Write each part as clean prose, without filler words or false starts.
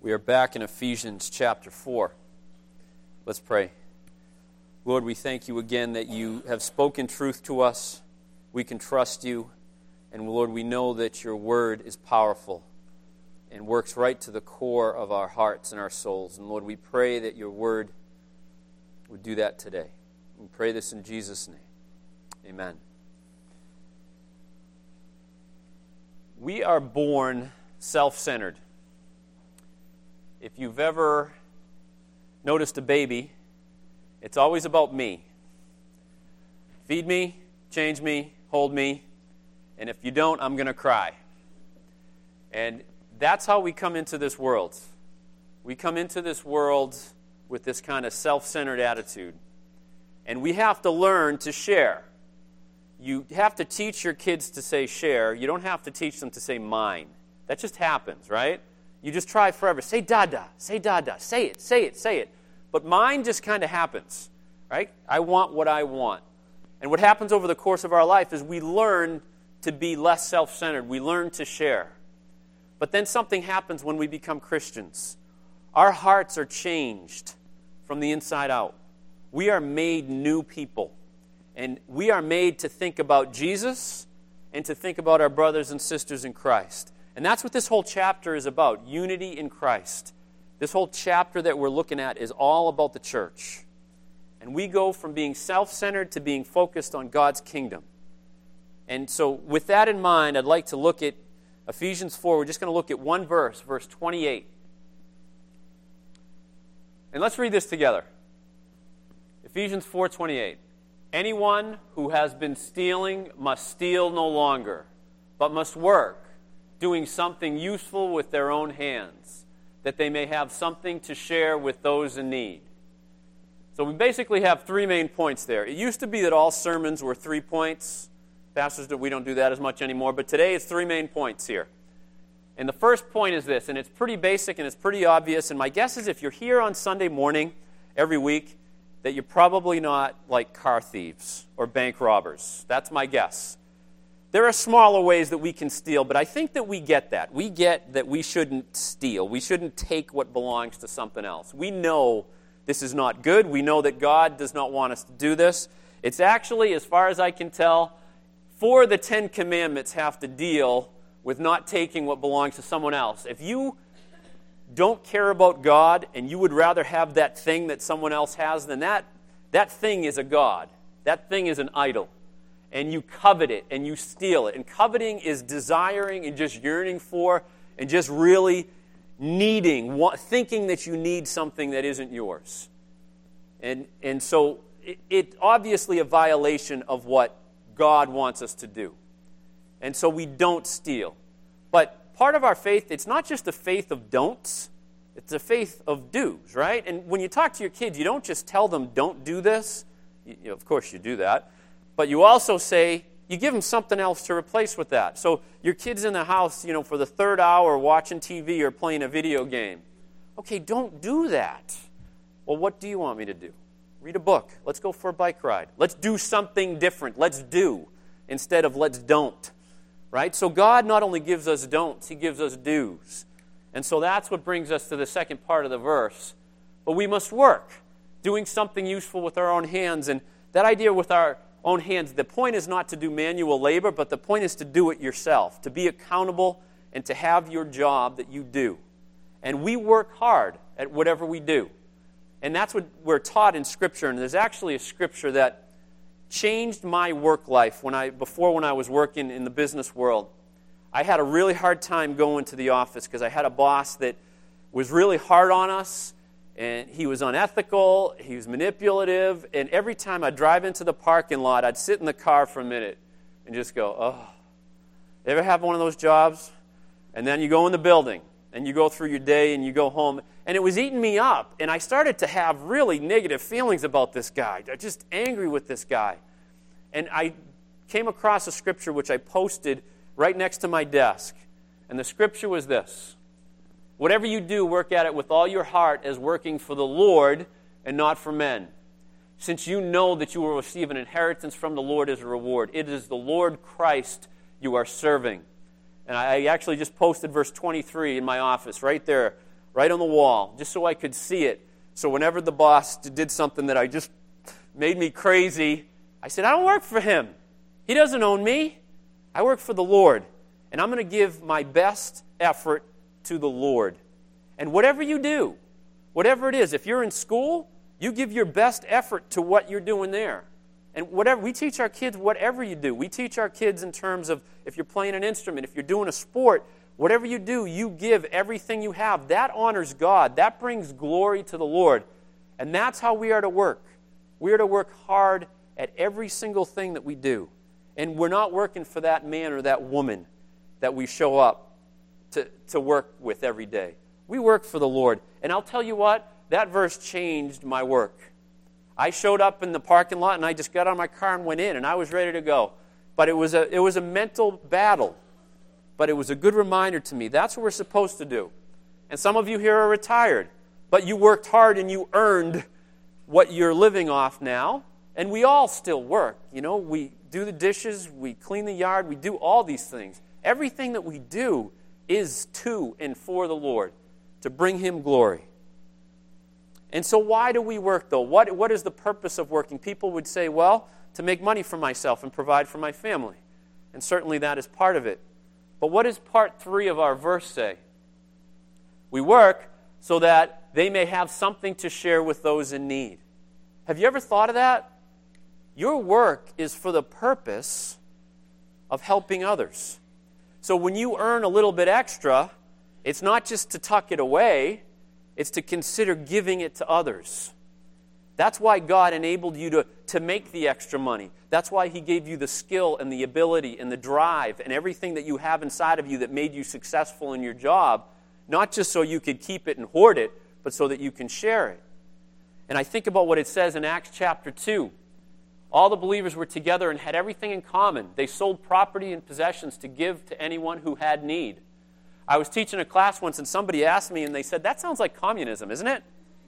We are back in Ephesians chapter 4. Let's pray. Lord, we thank you again that you have spoken truth to us. We can trust you. And Lord, we know that your word is powerful and works right to the core of our hearts and our souls. And Lord, we pray that your word would do that today. We pray this in Jesus' name. Amen. We are born self-centered. If you've ever noticed a baby, it's always about me. Feed me, change me, hold me, and if you don't, I'm going to cry. And that's how we come into this world. We come into this world with this kind of self-centered attitude. And we have to learn to share. You have to teach your kids to say share. You don't have to teach them to say mine. That just happens, right? You just try forever. Say dada, say dada, say it, say it, say it. But mine just kind of happens, right? I want what I want. And what happens over the course of our life is we learn to be less self-centered. We learn to share. But then something happens when we become Christians. Our hearts are changed from the inside out. We are made new people. And we are made to think about Jesus and to think about our brothers and sisters in Christ. And that's what this whole chapter is about, unity in Christ. This whole chapter that we're looking at is all about the church. And we go from being self-centered to being focused on God's kingdom. And so with that in mind, I'd like to look at Ephesians 4. We're just going to look at one verse, verse 28. And let's read this together. Ephesians 4:28. Anyone who has been stealing must steal no longer, but must work, doing something useful with their own hands, that they may have something to share with those in need. So we basically have three main points there. It used to be that all sermons were 3 points. Pastors, we don't do that as much anymore, but today it's 3 main points here. And the first point is this, and it's pretty basic and it's pretty obvious, and my guess is if you're here on Sunday morning every week, that you're probably not like car thieves or bank robbers. That's my guess. There are smaller ways that we can steal, but I think that we get that. We get that we shouldn't steal. We shouldn't take what belongs to something else. We know this is not good. We know that God does not want us to do this. It's actually, as far as I can tell, 4 of the 10 commandments have to deal with not taking what belongs to someone else. If you don't care about God and you would rather have that thing that someone else has, then that thing is a god. That thing is an idol. And you covet it, and you steal it. And coveting is desiring and just yearning for and just really needing, thinking that you need something that isn't yours. And so it's obviously a violation of what God wants us to do. And so we don't steal. But part of our faith, it's not just a faith of don'ts. It's a faith of do's, right? And when you talk to your kids, you don't just tell them, don't do this. Of course you do that. But you also say, you give them something else to replace with that. So your kid's in the house, for the 3rd hour watching TV or playing a video game. Okay, don't do that. Well, what do you want me to do? Read a book. Let's go for a bike ride. Let's do something different. Let's do instead of let's don't. Right? So God not only gives us don'ts, He gives us do's. And so that's what brings us to the second part of the verse. But we must work, doing something useful with our own hands. And that idea with our own hands, the point is not to do manual labor, but the point is to do it yourself, to be accountable and to have your job that you do. And we work hard at whatever we do. And that's what we're taught in Scripture. And there's actually a Scripture that changed my work life when I was working in the business world. I had a really hard time going to the office because I had a boss that was really hard on us, and he was unethical, he was manipulative, and every time I'd drive into the parking lot, I'd sit in the car for a minute and just go, oh. You ever have one of those jobs? And then you go in the building, and you go through your day, and you go home, and it was eating me up, and I started to have really negative feelings about this guy. I'm just angry with this guy. And I came across a scripture which I posted right next to my desk, and the scripture was this: whatever you do, work at it with all your heart as working for the Lord and not for men, since you know that you will receive an inheritance from the Lord as a reward. It is the Lord Christ you are serving. And I actually just posted verse 23 in my office right there right on the wall, just so I could see it. So whenever the boss did something that I just made me crazy, I said, I don't work for him. He doesn't own me. I work for the Lord. And I'm going to give my best effort to the Lord. And whatever you do, whatever it is, if you're in school, you give your best effort to what you're doing there. And whatever, we teach our kids whatever you do. We teach our kids in terms of if you're playing an instrument, if you're doing a sport, whatever you do, you give everything you have. That honors God. That brings glory to the Lord. And that's how we are to work. We are to work hard at every single thing that we do. And we're not working for that man or that woman that we show up to work with every day. We work for the Lord. And I'll tell you what, that verse changed my work. I showed up in the parking lot and I just got out of my car and went in and I was ready to go. But it was a mental battle. But it was a good reminder to me. That's what we're supposed to do. And some of you here are retired. But you worked hard and you earned what you're living off now. And we all still work. You know, we do the dishes, we clean the yard, we do all these things. Everything that we do is to and for the Lord, to bring Him glory. And so why do we work, though? What is the purpose of working? People would say, well, to make money for myself and provide for my family. And certainly that is part of it. But what does part 3 of our verse say? We work so that they may have something to share with those in need. Have you ever thought of that? Your work is for the purpose of helping others. So when you earn a little bit extra, it's not just to tuck it away, it's to consider giving it to others. That's why God enabled you to make the extra money. That's why He gave you the skill and the ability and the drive and everything that you have inside of you that made you successful in your job, not just so you could keep it and hoard it, but so that you can share it. And I think about what it says in Acts chapter 2. All the believers were together and had everything in common. They sold property and possessions to give to anyone who had need. I was teaching a class once and somebody asked me and they said, that sounds like communism, isn't it?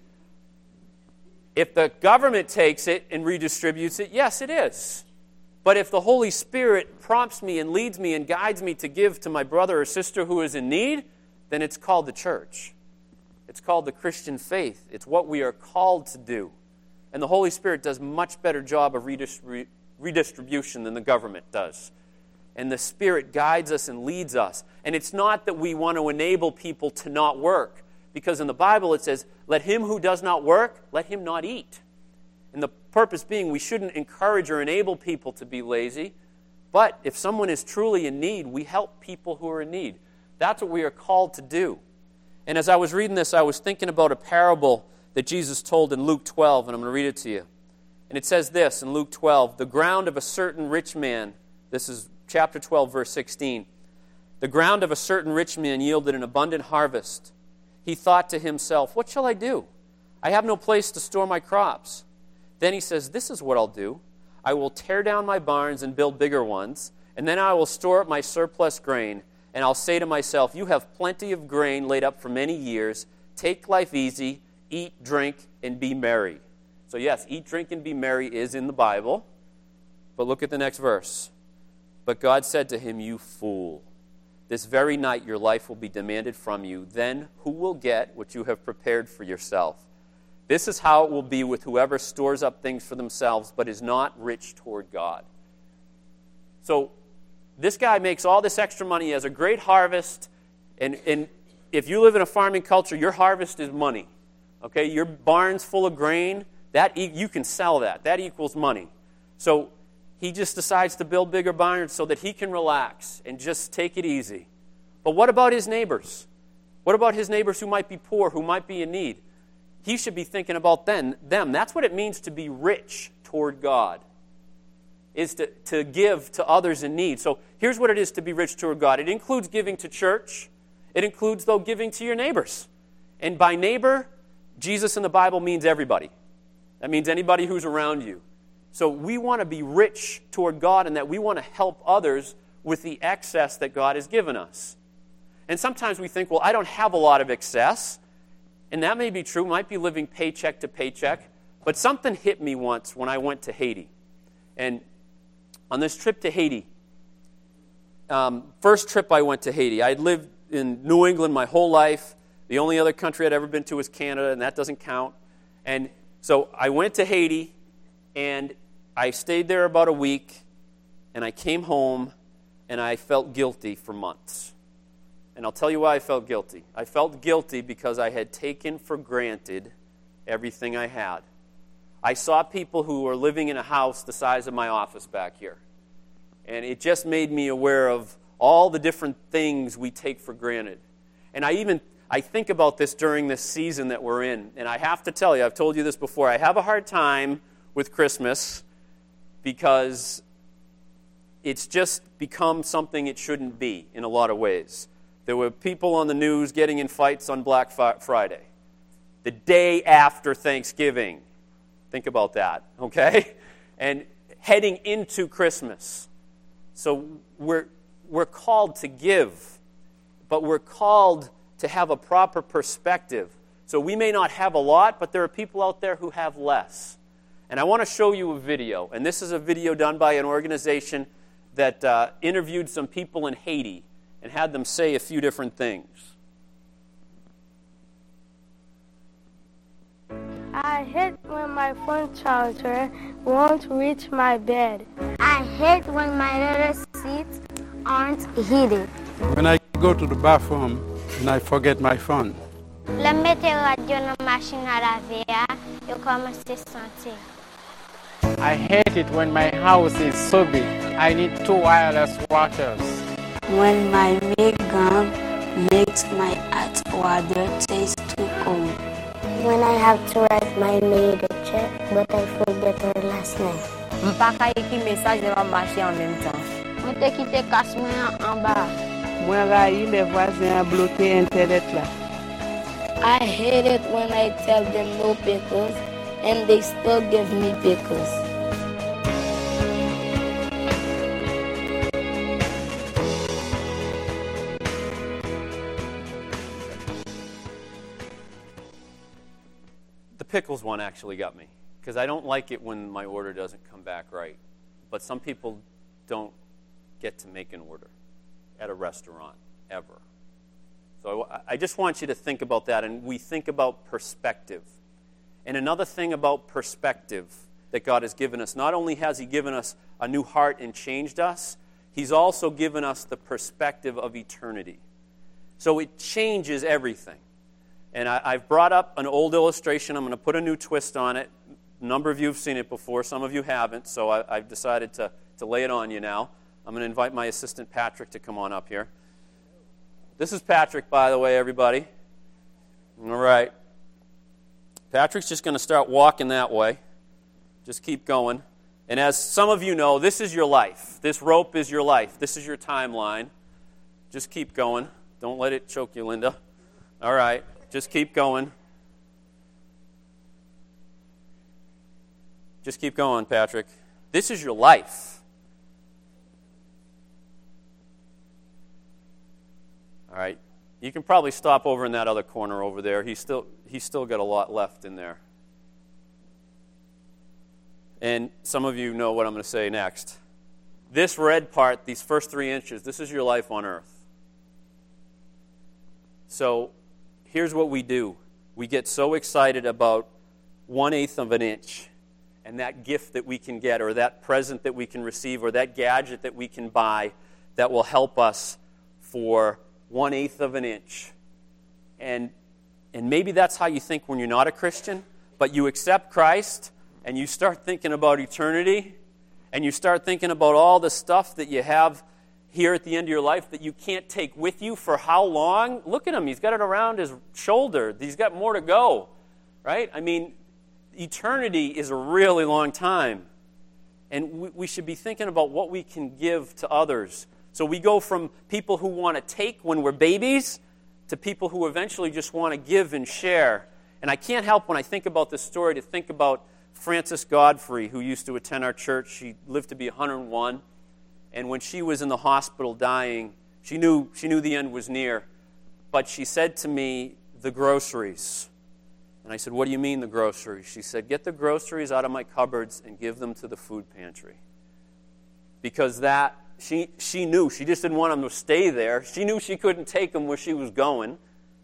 If the government takes it and redistributes it, yes, it is. But if the Holy Spirit prompts me and leads me and guides me to give to my brother or sister who is in need, then it's called the church. It's called the Christian faith. It's what we are called to do. And the Holy Spirit does a much better job of redistribution than the government does. And the Spirit guides us and leads us. And it's not that we want to enable people to not work. Because in the Bible it says, let him who does not work, let him not eat. And the purpose being we shouldn't encourage or enable people to be lazy. But if someone is truly in need, we help people who are in need. That's what we are called to do. And as I was reading this, I was thinking about a parable that Jesus told in Luke 12, and I'm going to read it to you. And it says this in Luke 12, the ground of a certain rich man, this is chapter 12, verse 16. The ground of a certain rich man yielded an abundant harvest. He thought to himself, what shall I do? I have no place to store my crops. Then he says, this is what I'll do. I will tear down my barns and build bigger ones, and then I will store up my surplus grain, and I'll say to myself, you have plenty of grain laid up for many years. Take life easy, eat, drink, and be merry. So yes, eat, drink, and be merry is in the Bible. But look at the next verse. But God said to him, you fool, this very night your life will be demanded from you. Then who will get what you have prepared for yourself? This is how it will be with whoever stores up things for themselves, but is not rich toward God. So this guy makes all this extra money. He has a great harvest. And if you live in a farming culture, your harvest is money. Okay, your barn's full of grain, you can sell that. That equals money. So he just decides to build bigger barns so that he can relax and just take it easy. But what about his neighbors? What about his neighbors who might be poor, who might be in need? He should be thinking about them. That's what it means to be rich toward God, is to give to others in need. So here's what it is to be rich toward God. It includes giving to church. It includes, though, giving to your neighbors. And by neighbor, Jesus in the Bible means everybody. That means anybody who's around you. So we want to be rich toward God in that we want to help others with the excess that God has given us. And sometimes we think, well, I don't have a lot of excess. And that may be true. Might be living paycheck to paycheck. But something hit me once when I went to Haiti. And on this trip to Haiti, first trip I went to Haiti, I'd lived in New England my whole life. The only other country I'd ever been to was Canada, and that doesn't count. And so I went to Haiti, and I stayed there about a week, and I came home, and I felt guilty for months. And I'll tell you why I felt guilty. I felt guilty because I had taken for granted everything I had. I saw people who were living in a house the size of my office back here. And it just made me aware of all the different things we take for granted. And I think about this during this season that we're in. And I have to tell you, I've told you this before, I have a hard time with Christmas because it's just become something it shouldn't be in a lot of ways. There were people on the news getting in fights on Black Friday, the day after Thanksgiving. Think about that, okay? And heading into Christmas. So we're called to give, but we're called to have a proper perspective. So we may not have a lot, but there are people out there who have less. And I want to show you a video. And this is a video done by an organization that interviewed some people in Haiti and had them say a few different things. I hate when my phone charger won't reach my bed. I hate when my little seats aren't heated. When I go to the bathroom and I forget my phone. Le mette radio dans machine à laver, yo commence à sentir. I hate it when my house is so big. I need 2 wireless washers. When my milk gum makes my hot water taste too cold. When I have to write my maid a check, but I forget her last name. M'pa ka écrit message devant marcher en même temps. Moi te quitté casse moi en bas. Moi rayi les voisins bloqué internet là. I hate it when I tell them no pickles and they still give me pickles. The pickles one actually got me, because I don't like it when my order doesn't come back right. But some people don't get to make an order at a restaurant, ever. So I just want you to think about that, and we think about perspective. And another thing about perspective that God has given us, not only has He given us a new heart and changed us, He's also given us the perspective of eternity. So it changes everything. And I've brought up an old illustration. I'm going to put a new twist on it. A number of you have seen it before. Some of you haven't, so I've decided to lay it on you now. I'm going to invite my assistant, Patrick, to come on up here. This is Patrick, by the way, everybody. All right. Patrick's just going to start walking that way. Just keep going. And as some of you know, this is your life. This rope is your life. This is your timeline. Just keep going. Don't let it choke you, Linda. All right. Just keep going. Just keep going, Patrick. This is your life. All right. You can probably stop over in that other corner over there. He's still got a lot left in there. And some of you know what I'm going to say next. This red part, these first 3 inches, this is your life on earth. So here's what we do. We get so excited about 1/8 of an inch and that gift that we can get, or that present that we can receive, or that gadget that we can buy that will help us for 1/8 of an inch. And maybe that's how you think when you're not a Christian, but you accept Christ and you start thinking about eternity, and you start thinking about all the stuff that you have here at the end of your life that you can't take with you for how long? Look at him. He's got it around his shoulder. He's got more to go, right? I mean, eternity is a really long time. And we should be thinking about what we can give to others. So we go from people who want to take when we're babies to people who eventually just want to give and share. And I can't help when I think about this story to think about Frances Godfrey, who used to attend our church. She lived to be 101. And when she was in the hospital dying, she knew the end was near. But she said to me, the groceries. And I said, what do you mean the groceries? She said, get the groceries out of my cupboards and give them to the food pantry. Because that, she knew. She just didn't want them to stay there. She knew she couldn't take them where she was going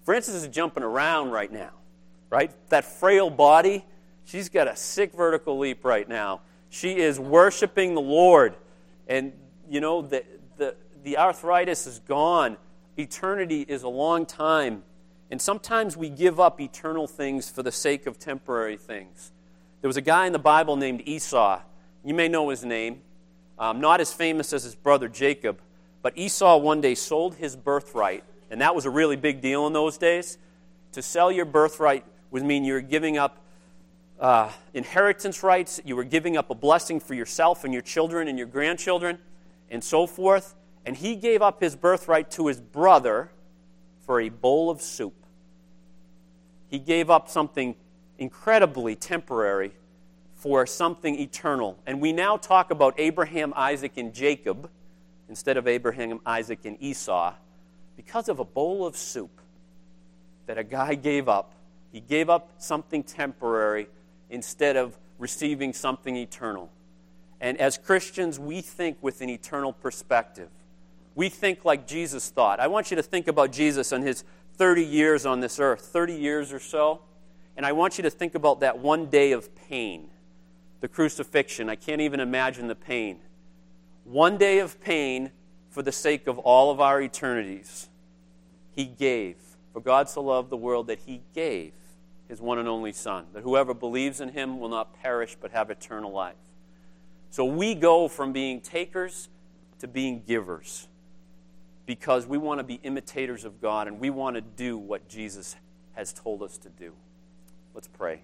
Frances is jumping around right now, right? That frail body, she's got a sick vertical leap right now. She is worshiping the Lord. And, you know, the arthritis is gone. Eternity is a long time. And sometimes we give up eternal things for the sake of temporary things. There was a guy in the Bible named Esau. You may know his name. Not as famous as his brother Jacob. But Esau one day sold his birthright. And that was a really big deal in those days. To sell your birthright would mean you were giving up inheritance rights. You were giving up a blessing for yourself and your children and your grandchildren and so forth. And he gave up his birthright to his brother for a bowl of soup. He gave up something incredibly temporary for something eternal. And we now talk about Abraham, Isaac, and Jacob instead of Abraham, Isaac, and Esau because of a bowl of soup that a guy gave up. He gave up something temporary instead of receiving something eternal. And as Christians, we think with an eternal perspective. We think like Jesus thought. I want you to think about Jesus and his 30 years on this earth, 30 years or so. And I want you to think about that one day of pain, the crucifixion. I can't even imagine the pain. One day of pain for the sake of all of our eternities. He gave. For God so loved the world that he gave his one and only Son, that whoever believes in him will not perish but have eternal life. So we go from being takers to being givers because we want to be imitators of God and we want to do what Jesus has told us to do. Let's pray.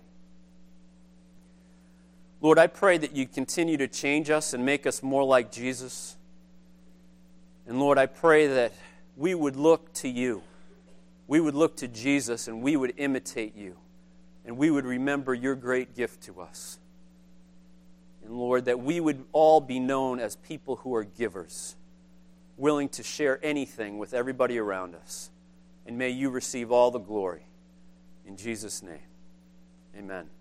Lord, I pray that you continue to change us and make us more like Jesus. And Lord, I pray that we would look to you. We would look to Jesus and we would imitate you. And we would remember your great gift to us. And Lord, that we would all be known as people who are givers, willing to share anything with everybody around us. And may you receive all the glory. In Jesus' name, amen.